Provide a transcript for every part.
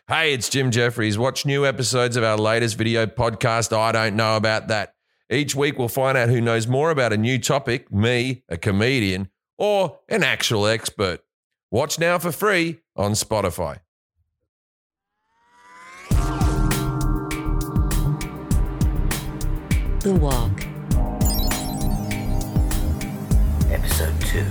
Hey, it's Jim Jeffries. Watch new episodes of our latest video podcast, I Don't Know About That. Each week we'll find out who knows more about a new topic, me, a comedian, or an actual expert. Watch now for free on Spotify. The Walk. Episode 2.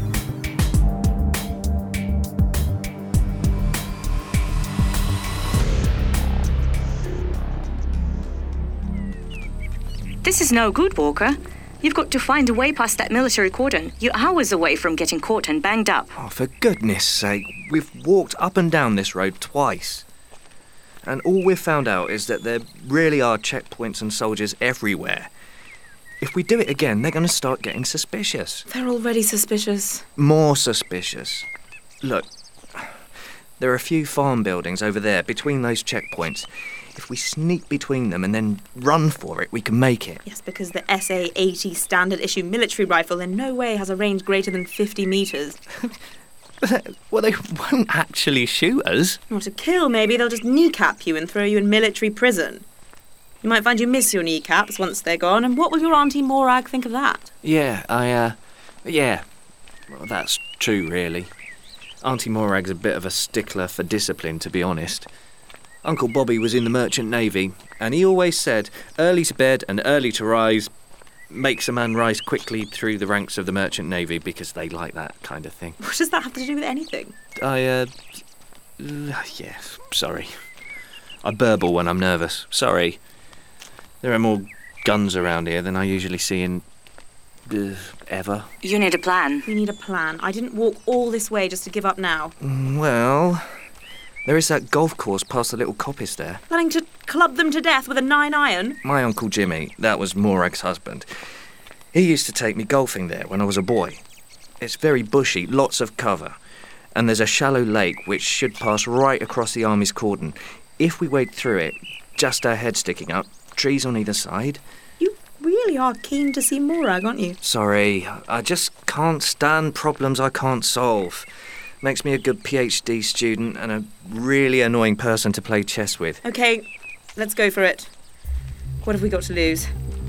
This is no good, Walker. You've got to find a way past that military cordon. You're hours away from getting caught and banged up. Oh, for goodness sake, we've walked up and down this road twice. And all we've found out is that there really are checkpoints and soldiers everywhere. If we do it again, they're going to start getting suspicious. They're already suspicious. More suspicious. Look, there are a few farm buildings over there between those checkpoints. If we sneak between them and then run for it, we can make it. Yes, because the SA-80 standard issue military rifle in no way has a range greater than 50 metres. Well, they won't actually shoot us. Not to kill, maybe. They'll just kneecap you and throw you in military prison. You might find you miss your kneecaps once they're gone, and what will your Auntie Morag think of that? Yeah, well, that's true, really. Auntie Morag's a bit of a stickler for discipline, to be honest. Uncle Bobby was in the Merchant Navy, and he always said, early to bed and early to rise makes a man rise quickly through the ranks of the Merchant Navy, because they like that kind of thing. What does that have to do with anything? Sorry. I burble when I'm nervous. Sorry. There are more guns around here than I usually see in... ever. You need a plan. We need a plan. I didn't walk all this way just to give up now. Well, there is that golf course past the little coppice there. Planning to club them to death with a 9-iron? My Uncle Jimmy, that was Morag's husband, he used to take me golfing there when I was a boy. It's very bushy, lots of cover, and there's a shallow lake which should pass right across the army's cordon. If we wade through it, just our head sticking up, trees on either side. You really are keen to see Morag, aren't you? Sorry, I just can't stand problems I can't solve. Makes me a good PhD student and a really annoying person to play chess with. OK, let's go for it. What have we got to lose?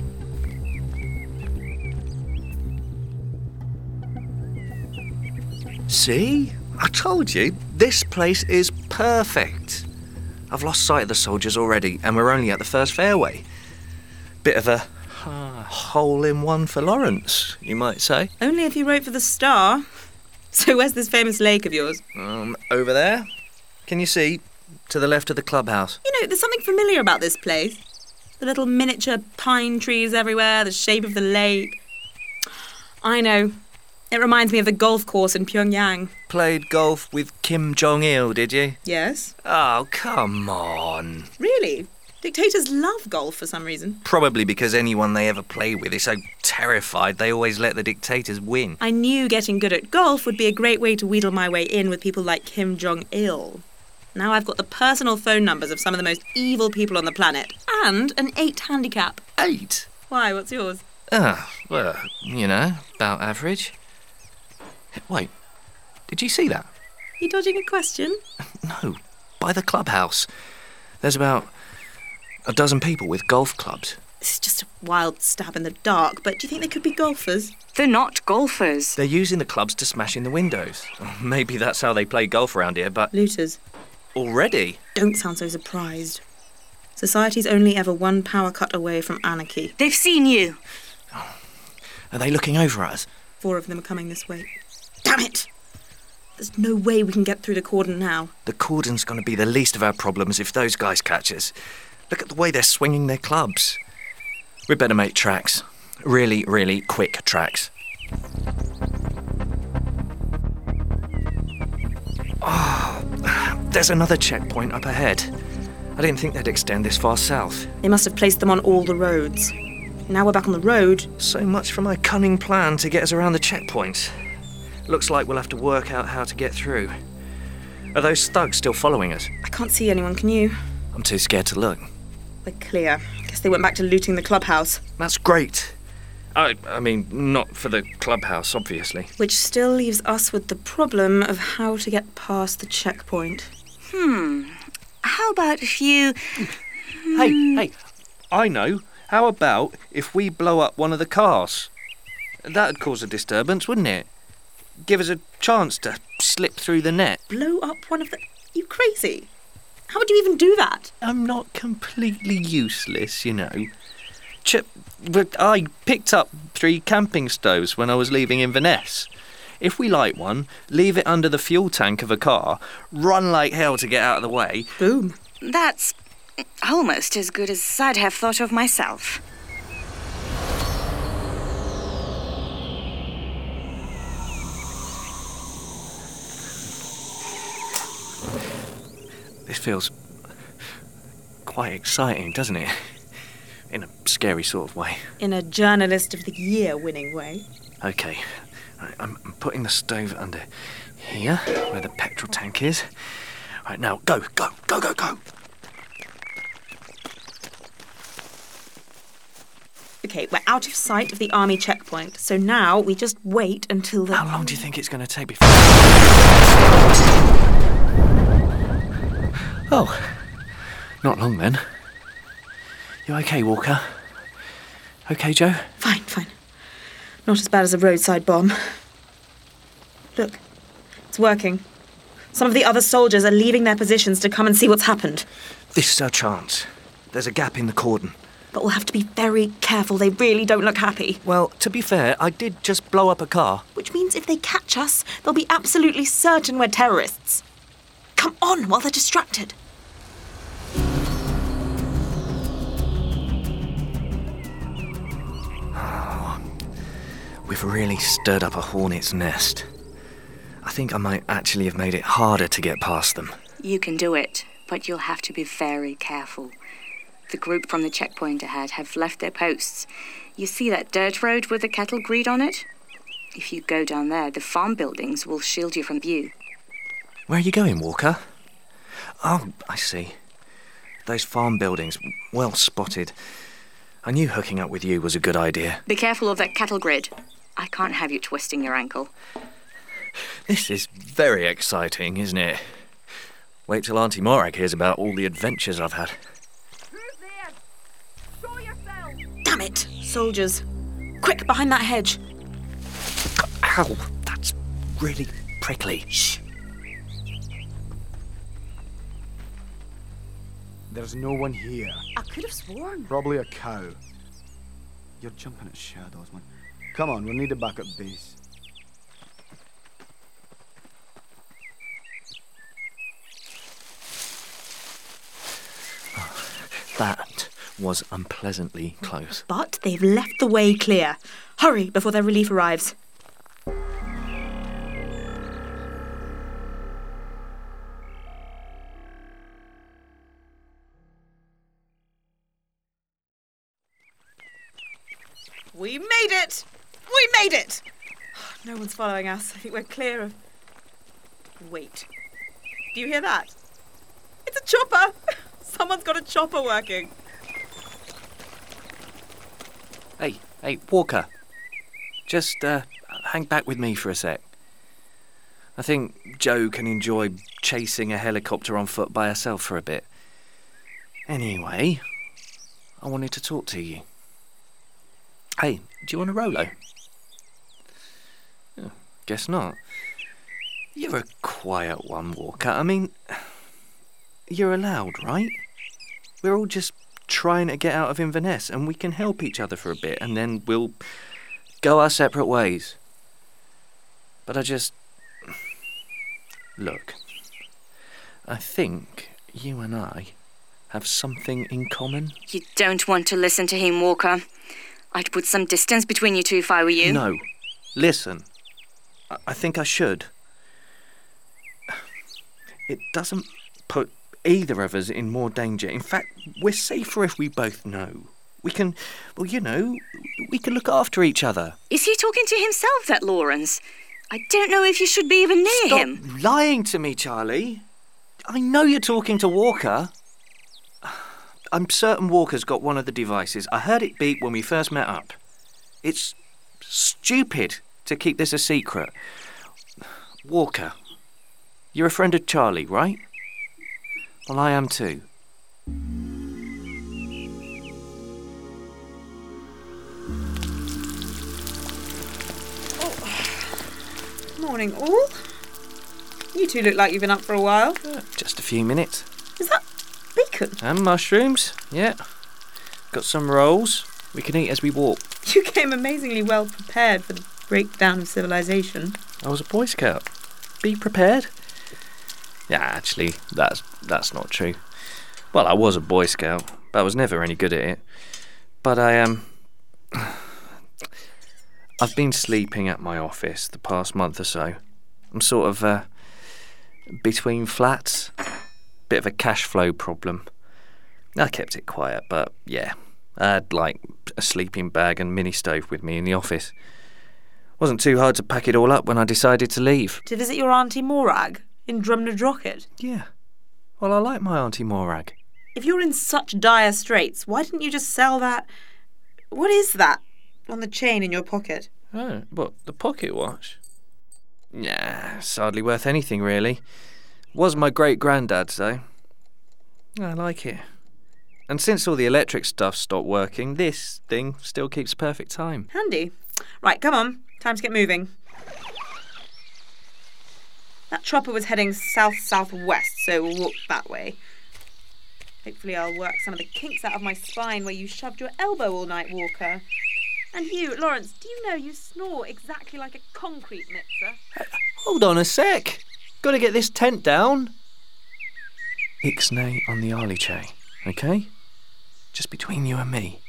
See? I told you, this place is perfect. I've lost sight of the soldiers already, and we're only at the first fairway. Bit of a hole-in-one for Lawrence, you might say. Only if you wrote for the Star. So where's this famous lake of yours? Over there. Can you see? To the left of the clubhouse. You know, there's something familiar about this place. The little miniature pine trees everywhere, the shape of the lake. I know. It reminds me of the golf course in Pyongyang. Played golf with Kim Jong-il, did you? Yes. Oh, come on. Really? Dictators love golf for some reason. Probably because anyone they ever play with is so terrified they always let the dictators win. I knew getting good at golf would be a great way to wheedle my way in with people like Kim Jong-il. Now I've got the personal phone numbers of some of the most evil people on the planet, and an 8 handicap. 8? Why, what's yours? Well, you know, about average. Wait, did you see that? You dodging a question? No, by the clubhouse. There's about a dozen people with golf clubs. This is just a wild stab in the dark, but do you think they could be golfers? They're not golfers. They're using the clubs to smash in the windows. Maybe that's how they play golf around here, but... Looters. Already? Don't sound so surprised. Society's only ever one power cut away from anarchy. They've seen you. Are they looking over at us? 4 of them are coming this way. Damn it! There's no way we can get through the cordon now. The cordon's going to be the least of our problems if those guys catch us. Look at the way they're swinging their clubs. We'd better make tracks. Really, really quick tracks. Oh, there's another checkpoint up ahead. I didn't think they'd extend this far south. They must have placed them on all the roads. Now we're back on the road. So much for my cunning plan to get us around the checkpoints. Looks like we'll have to work out how to get through. Are those thugs still following us? I can't see anyone, can you? I'm too scared to look. We're clear. Guess they went back to looting the clubhouse. That's great. I mean, not for the clubhouse, obviously. Which still leaves us with the problem of how to get past the checkpoint. how about if you... Hey, I know. How about if we blow up one of the cars? That'd cause a disturbance, wouldn't it? Give us a chance to slip through the net. Blow up one of the... You crazy? How would you even do that? I'm not completely useless, you know. But I picked up 3 camping stoves when I was leaving Inverness. If we light one, leave it under the fuel tank of a car, run like hell to get out of the way... Boom. That's almost as good as I'd have thought of myself. This feels quite exciting, doesn't it? In a scary sort of way. In a Journalist of the Year winning way. OK, right, I'm putting the stove under here, where the petrol tank is. Right, now, go. OK, we're out of sight of the army checkpoint, so now we just wait until the... How long do you think it's going to take before... Oh, not long then. You OK, Walker? OK, Joe? Fine. Not as bad as a roadside bomb. Look, it's working. Some of the other soldiers are leaving their positions to come and see what's happened. This is our chance. There's a gap in the cordon. But we'll have to be very careful. They really don't look happy. Well, to be fair, I did just blow up a car. Which means if they catch us, they'll be absolutely certain we're terrorists. Come on while they're distracted. We've really stirred up a hornet's nest. I think I might actually have made it harder to get past them. You can do it, but you'll have to be very careful. The group from the checkpoint ahead have left their posts. You see that dirt road with the cattle grid on it? If you go down there, the farm buildings will shield you from view. Where are you going, Walker? Oh, I see. Those farm buildings, well spotted. I knew hooking up with you was a good idea. Be careful of that cattle grid. I can't have you twisting your ankle. This is very exciting, isn't it? Wait till Auntie Morag hears about all the adventures I've had. Who's there? Show yourself! Damn it! Soldiers. Quick, behind that hedge. Ow, that's really prickly. Shh. There's no one here. I could have sworn. Probably a cow. You're jumping at shadows, man. Come on, we'll need it back at base. That was unpleasantly close. But they've left the way clear. Hurry before their relief arrives. We made it! We made it! No one's following us. I think we're clear of... Wait. Do you hear that? It's a chopper! Someone's got a chopper working. Hey, Walker. Just hang back with me for a sec. I think Jo can enjoy chasing a helicopter on foot by herself for a bit. Anyway, I wanted to talk to you. Hey, do you want a Rolo? Oh, guess not. You're a quiet one, Walker. I mean, you're allowed, right? We're all just trying to get out of Inverness, and we can help each other for a bit, and then we'll go our separate ways. But Look, I think you and I have something in common. You don't want to listen to him, Walker. I'd put some distance between you two if I were you. No. Listen. I think I should. It doesn't put either of us in more danger. In fact, we're safer if we both know. We can, well, you know, we can look after each other. Is he talking to himself, that Lawrence? I don't know if you should be even near him. Stop lying to me, Charlie. I know you're talking to Walker. I'm certain Walker's got one of the devices. I heard it beep when we first met up. It's stupid to keep this a secret. Walker, you're a friend of Charlie, right? Well, I am too. Morning, all. You two look like you've been up for a while. Just a few minutes. Is that bacon? And mushrooms, yeah. Got some rolls. We can eat as we walk. You came amazingly well prepared for the breakdown of civilization. I was a Boy Scout. Be prepared. Yeah, actually, that's not true. Well, I was a Boy Scout, but I was never any good at it. But I've been sleeping at my office the past month or so. I'm sort of between flats. Bit of a cash flow problem. I kept it quiet, but yeah, I had like a sleeping bag and mini stove with me in the office. Wasn't too hard to pack it all up when I decided to leave. To visit your Auntie Morag in Drumnadrocket? Yeah. Well, I like my Auntie Morag. If you're in such dire straits, why didn't you just sell that... What is that on the chain in your pocket? Oh, what, the pocket watch? Nah, it's hardly worth anything, really. Was my great-granddad's, though. I like it. And since all the electric stuff stopped working, this thing still keeps perfect time. Handy. Right, come on. Time to get moving. That chopper was heading south-southwest, so we'll walk that way. Hopefully I'll work some of the kinks out of my spine where you shoved your elbow all night, Walker. And you, Lawrence, do you know you snore exactly like a concrete mixer? Hold on a sec. Got to get this tent down. Ixnay on the Arliche, okay? Just between you and me.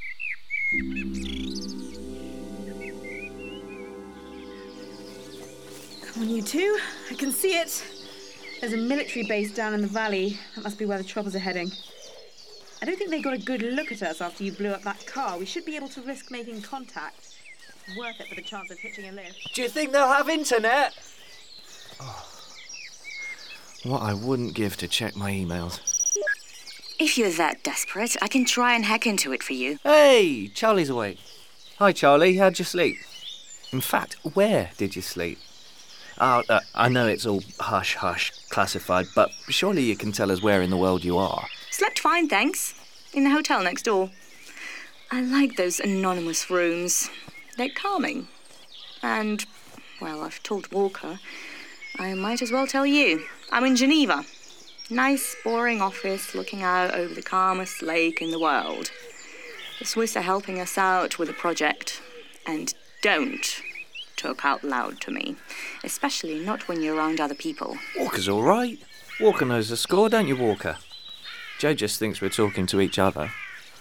Come on, you two. I can see it. There's a military base down in the valley. That must be where the choppers are heading. I don't think they got a good look at us after you blew up that car. We should be able to risk making contact. Worth it for the chance of hitching a lift. Do you think they'll have internet? Oh. What I wouldn't give to check my emails. If you're that desperate, I can try and hack into it for you. Hey, Charlie's awake. Hi, Charlie. How'd you sleep? In fact, where did you sleep? I know it's all hush-hush classified, but surely you can tell us where in the world you are. Slept fine, thanks. In the hotel next door. I like those anonymous rooms. They're calming. And, well, I've told Walker. I might as well tell you. I'm in Geneva. Nice, boring office looking out over the calmest lake in the world. The Swiss are helping us out with a project. And don't talk out loud to me. Especially not when you're around other people. Walker's all right. Walker knows the score, don't you, Walker? Joe just thinks we're talking to each other.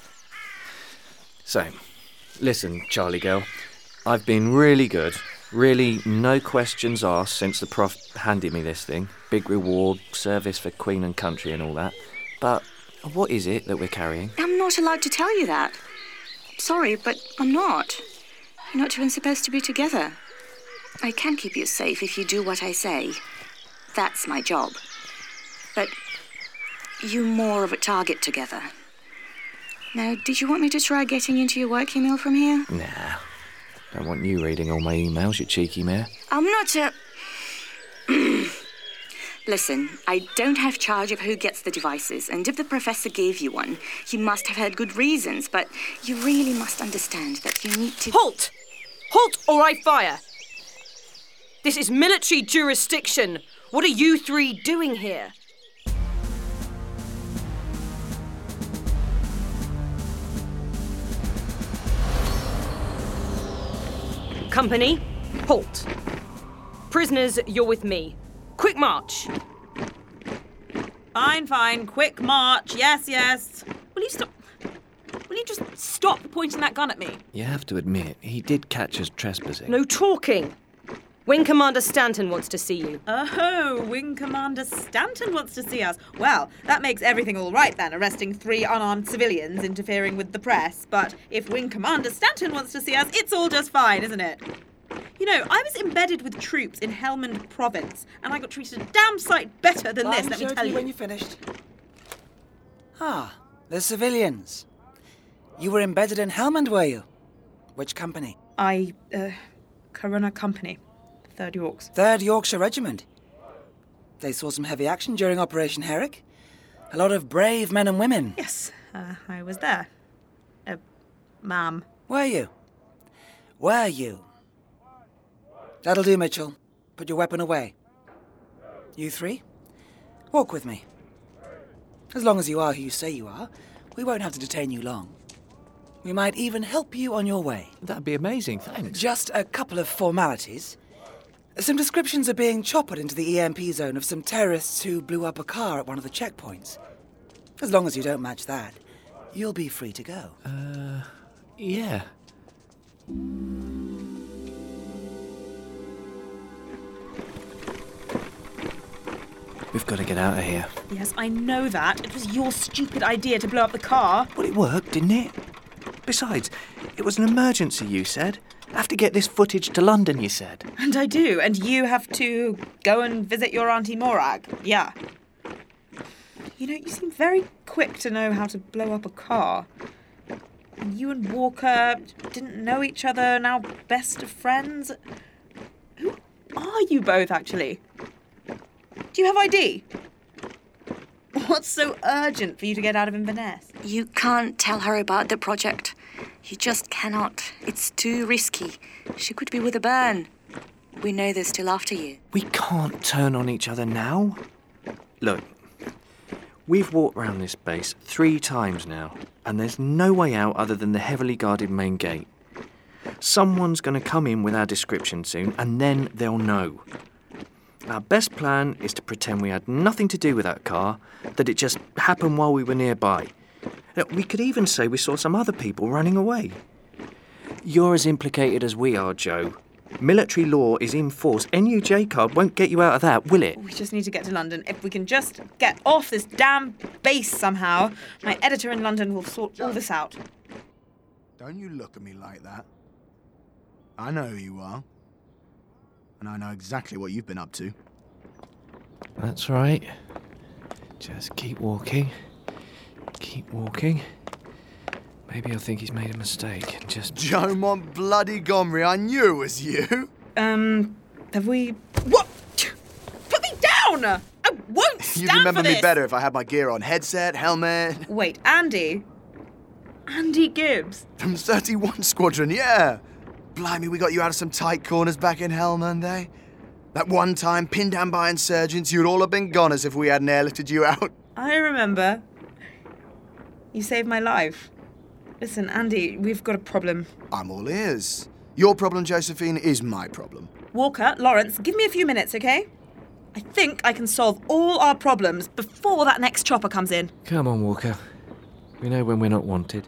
So, listen, Charlie girl. I've been really good. Really, no questions asked since the prof handed me this thing. Big reward, service for Queen and country and all that. But what is it that we're carrying? I'm not allowed to tell you that. Sorry, but I'm not. You're not even supposed to be together. I can keep you safe if you do what I say. That's my job. But you're more of a target together. Now, did you want me to try getting into your work email from here? Nah. Don't want you reading all my emails, you cheeky mare. I'm not a... Listen, I don't have charge of who gets the devices, and if the professor gave you one, he must have had good reasons, but you really must understand that you need to... Halt! Halt or I fire! This is military jurisdiction. What are you three doing here? Company, halt. Prisoners, you're with me. Quick march. Fine. Quick march. Yes. Will you just stop pointing that gun at me? You have to admit, he did catch us trespassing. No talking. Wing Commander Stanton wants to see you. Oh, Wing Commander Stanton wants to see us. Well, that makes everything all right then, arresting 3 unarmed civilians interfering with the press. But if Wing Commander Stanton wants to see us, it's all just fine, isn't it? You know, I was embedded with troops in Helmand Province, and I got treated a damn sight better than this, let me tell you. When you finished. Ah, the civilians. You were embedded in Helmand, were you? Which company? Corunna Company. 3rd Yorks. 3rd Yorkshire Regiment. They saw some heavy action during Operation Herrick. A lot of brave men and women. Yes, I was there. Ma'am. Were you? Were you? That'll do, Mitchell. Put your weapon away. You three, walk with me. As long as you are who you say you are, we won't have to detain you long. We might even help you on your way. That'd be amazing, thanks. Just a couple of formalities. Some descriptions are being choppered into the EMP zone of some terrorists who blew up a car at one of the checkpoints. As long as you don't match that, you'll be free to go. Yeah. We've got to get out of here. Yes, I know that. It was your stupid idea to blow up the car. Well, it worked, didn't it? Besides, it was an emergency, you said. I have to get this footage to London, you said. And I do, and you have to go and visit your Auntie Morag. Yeah. You know, you seem very quick to know how to blow up a car. And you and Walker didn't know each other, now best of friends. Who are you both, actually? Do you have ID? What's so urgent for you to get out of Inverness? You can't tell her about the project. You just cannot. It's too risky. She could be with a burn. We know they're still after you. We can't turn on each other now. Look, we've walked round this base 3 times now, and there's no way out other than the heavily guarded main gate. Someone's going to come in with our description soon, and then they'll know. Our best plan is to pretend we had nothing to do with that car, that it just happened while we were nearby. We could even say we saw some other people running away. You're as implicated as we are, Joe. Military law is in force. NUJ card won't get you out of that, will it? We just need to get to London. If we can just get off this damn base somehow, my editor in London will sort all this out. Don't you look at me like that. I know who you are. And I know exactly what you've been up to. That's right. Just keep walking. Keep walking. Maybe he'll think he's made a mistake and just... Joe Montbloody Gomri, I knew it was you. Have we... What? Put me down! I won't stand You'd remember for this. me better if I had my gear on. Headset, helmet. Wait, Andy? Andy Gibbs? From 31 Squadron, yeah. Blimey, we got you out of some tight corners back in Helmand, eh? That one time, pinned down by insurgents, you'd all have been gone as if we hadn't airlifted you out. I remember. You saved my life. Listen, Andy, we've got a problem. I'm all ears. Your problem, Josephine, is my problem. Walker, Lawrence, give me a few minutes, okay? I think I can solve all our problems before that next chopper comes in. Come on, Walker. We know when we're not wanted.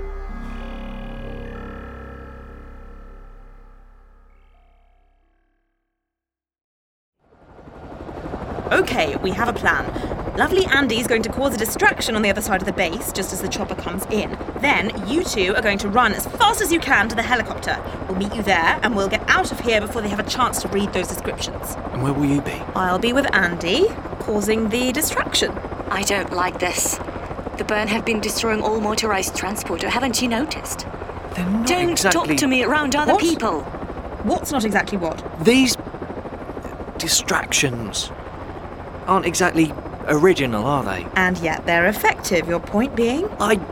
Okay, we have a plan. Lovely Andy's going to cause a distraction on the other side of the base just as the chopper comes in. Then you two are going to run as fast as you can to the helicopter. We'll meet you there and we'll get out of here before they have a chance to read those descriptions. And where will you be? I'll be with Andy, causing the distraction. I don't like this. The burn have been destroying all motorized transport, haven't you noticed? They're not Don't exactly... talk to me around other What? people. What's not exactly what? These... distractions aren't exactly original, are they? And yet they're effective, your point being?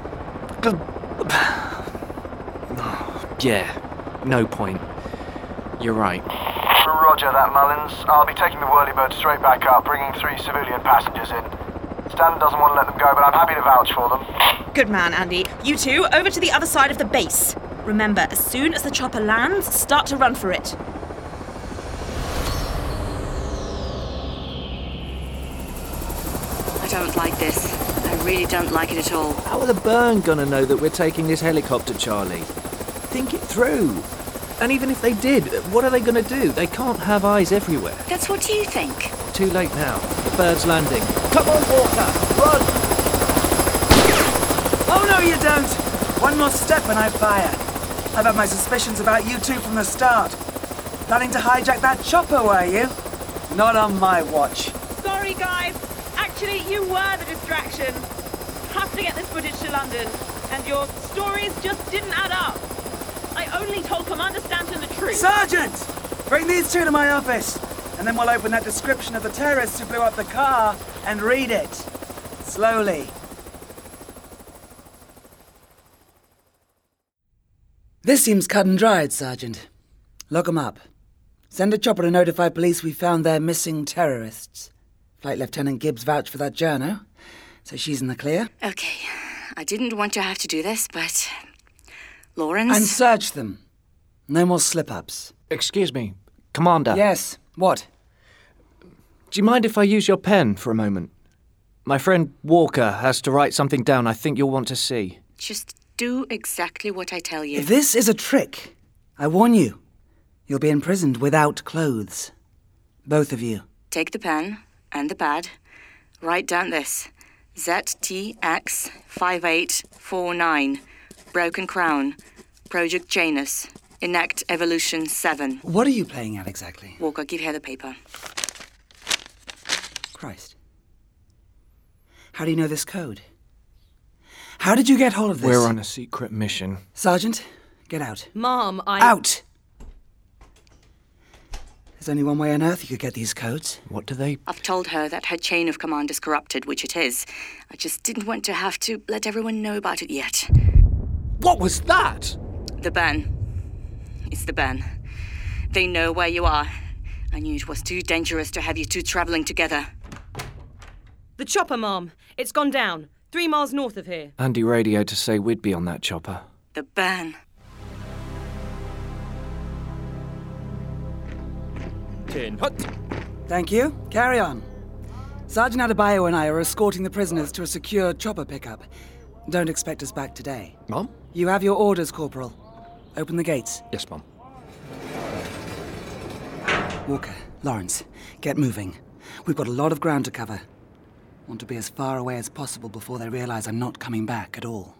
Yeah, no point. You're right. Roger that, Mullins. I'll be taking the Whirlybird straight back up, bringing 3 civilian passengers in. Stanton doesn't want to let them go, but I'm happy to vouch for them. Good man, Andy. You two, over to the other side of the base. Remember, as soon as the chopper lands, start to run for it. I don't like this. I really don't like it at all. How are the burn gonna know that we're taking this helicopter, Charlie? Think it through. And even if they did, what are they gonna do? They can't have eyes everywhere. That's what you think. Too late now. The bird's landing. Come on, Walker! Run! Oh, no, you don't. One more step and I fire. I've had my suspicions about you two from the start. Planning to hijack that chopper, were you? Not on my watch. Sorry, guys. Actually, you were the distraction. Have to get this footage to London. And your stories just didn't add up. I only told Commander Stanton the truth. Sergeant! Bring these two to my office. And then we'll open that description of the terrorists who blew up the car and read it. Slowly. This seems cut and dried, Sergeant. Lock 'em up. Send a chopper to notify police we found their missing terrorists. Flight Lieutenant Gibbs vouched for that journo, so she's in the clear. Okay, I didn't want to have to do this, but... Lawrence? And search them. No more slip-ups. Excuse me, Commander. Yes, what? Do you mind if I use your pen for a moment? My friend Walker has to write something down I think you'll want to see. Just do exactly what I tell you. If this is a trick, I warn you, you'll be imprisoned without clothes. Both of you. Take the pen and the pad. Write down this. ZTX 5849. Broken Crown. Project Janus. Enact Evolution 7. What are you playing at exactly? Walker, give her the paper. Christ. How do you know this code? How did you get hold of this? We're on a secret mission. Sergeant, get out. Mom, Out! There's only one way on Earth you could get these codes. What do they... I've told her that her chain of command is corrupted, which it is. I just didn't want to have to let everyone know about it yet. What was that? The ban. It's the ban. They know where you are. I knew it was too dangerous to have you two traveling together. The chopper, Mom. It's gone down. 3 miles north of here. Andy radioed to say we'd be on that chopper. The ban. Thank you. Carry on. Sergeant Adebayo and I are escorting the prisoners to a secure chopper pickup. Don't expect us back today. Mom? You have your orders, Corporal. Open the gates. Yes, Mom. Walker, Lawrence, get moving. We've got a lot of ground to cover. Want to be as far away as possible before they realize I'm not coming back at all.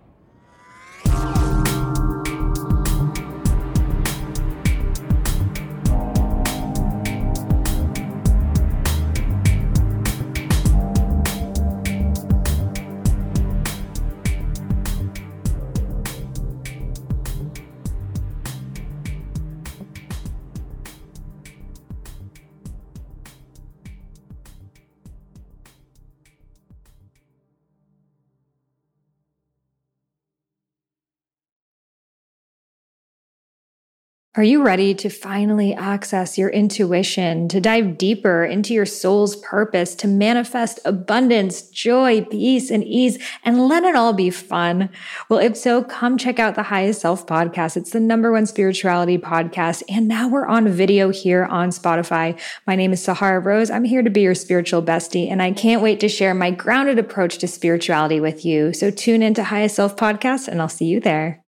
Are you ready to finally access your intuition, to dive deeper into your soul's purpose, to manifest abundance, joy, peace, and ease, and let it all be fun? Well, if so, come check out the Highest Self podcast. It's the #1 spirituality podcast, and now we're on video here on Spotify. My name is Sahara Rose. I'm here to be your spiritual bestie, and I can't wait to share my grounded approach to spirituality with you. So tune into Highest Self podcast, and I'll see you there.